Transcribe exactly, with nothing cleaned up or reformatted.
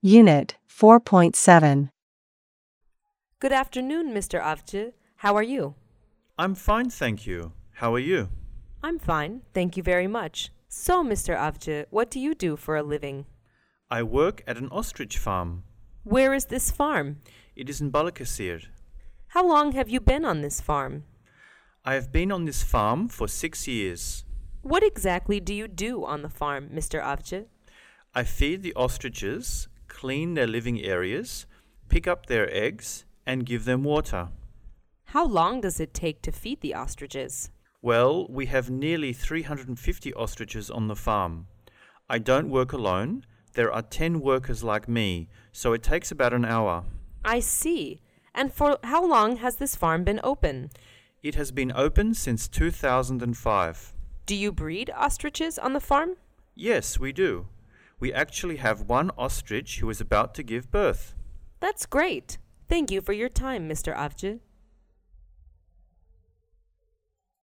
Unit four point seven. Good afternoon, Mister Avcı. How are you? I'm fine, thank you. How are you? I'm fine, thank you very much. So, Mister Avcı, what do you do for a living? I work at an ostrich farm. Where is this farm? It is in Balıkesir. How long have you been on this farm? I have been on this farm for six years. What exactly do you do on the farm, Mister Avcı? I feed the ostriches, clean their living areas, pick up their eggs, and give them water. How long does it take to feed the ostriches? Well, we have nearly three hundred fifty ostriches on the farm. I don't work alone. There are ten workers like me, so it takes about an hour. I see. And for how long has this farm been open? It has been open since two thousand five. Do you breed ostriches on the farm? Yes, we do. We actually have one ostrich who is about to give birth. That's great. Thank you for your time, Mister Avcı.